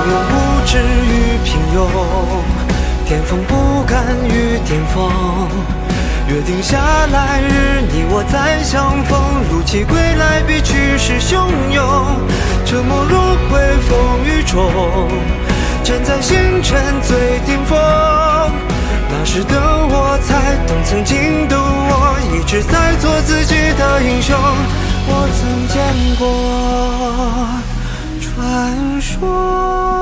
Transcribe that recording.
庸不至于平庸，巅峰不甘于巅峰。约定下来日你我再相逢，如期归来比去时汹涌。这梦如归风雨中，站在星辰最顶峰。那时的我才懂，曾经的我一直在做自己的英雄。我曾见过传说。